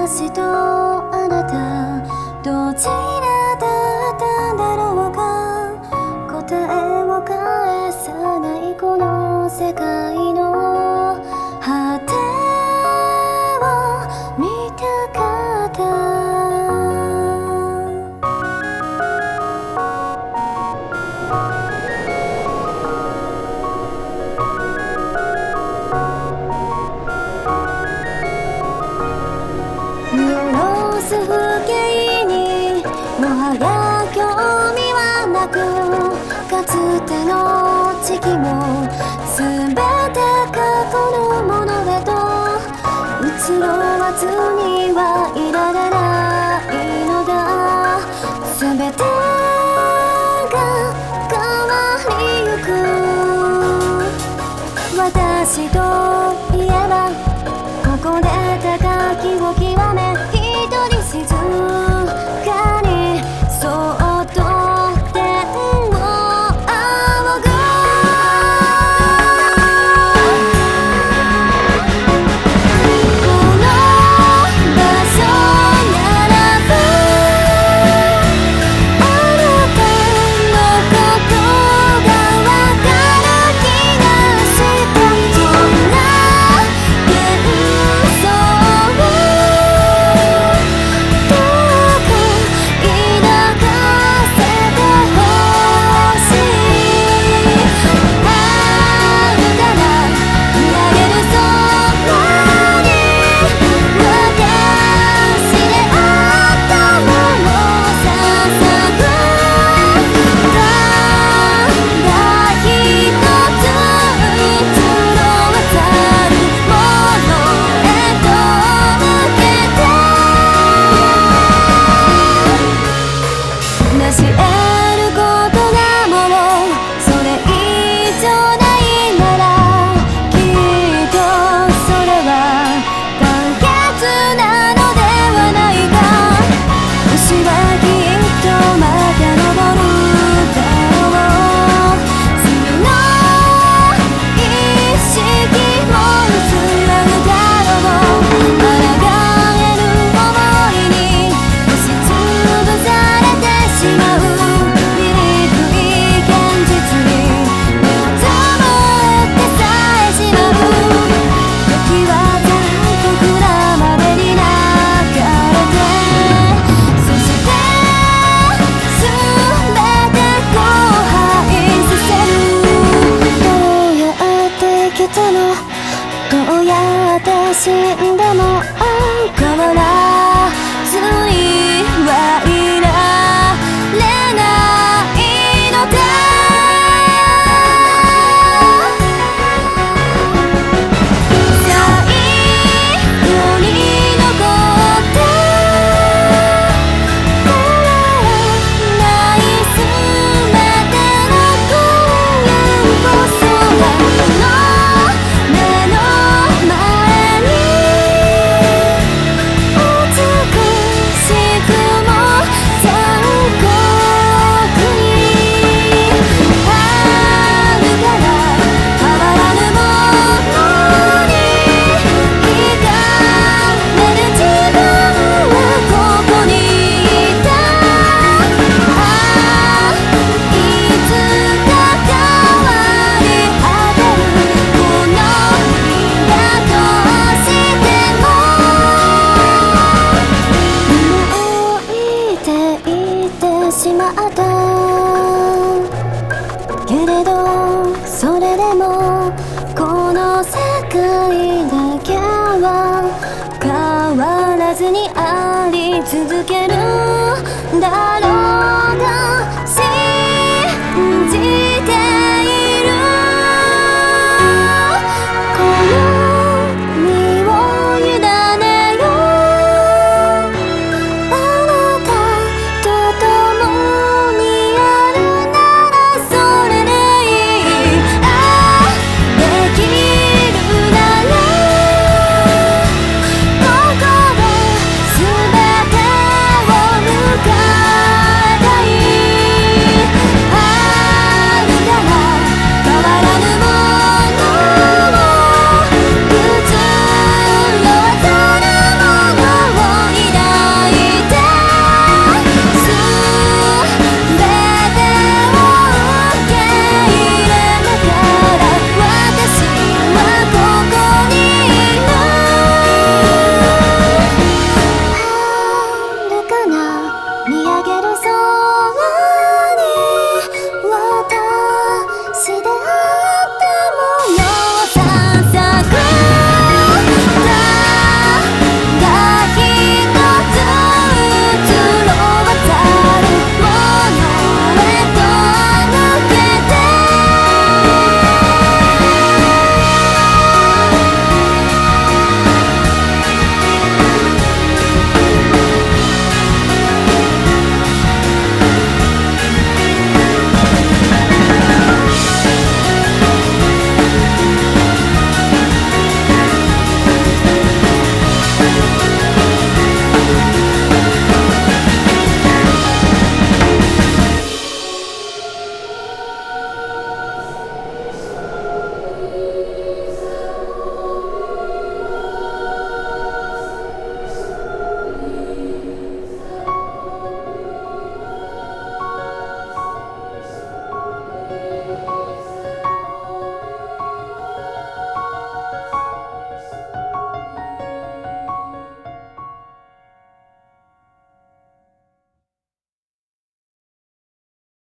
私とあなたどちらだったんだろうか。答えを返さないこの世界の果てを見たかった。見下ろす風景にもはや興味はなく、かつての時期も全て過去のものへと移ろわずにはいられないのだ。全てが変わりゆく。私といえばここで高きを極め一人静かにそっと天を仰ぐ。この場所ならばあなたのことがわかる気がした。そんな幻想どうやって死んでも変わらずにはいられないのだ。最後に残ってない全ての今夜こそがしまったけれど、それでもこの世界だけは変わらずにあり続けるだろう。